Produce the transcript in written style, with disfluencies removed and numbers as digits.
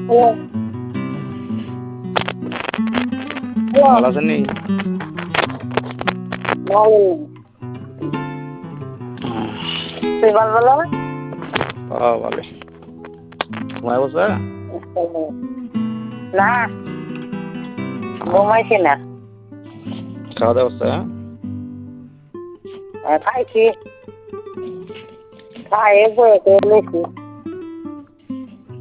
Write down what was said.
ভালো আছেন নি? তুই ভালো ভালো ঘুমায় বসে না ঘুমাইছি না, খাওয়া দাওয়া করছে? খাইছি খাই বসে লইছি।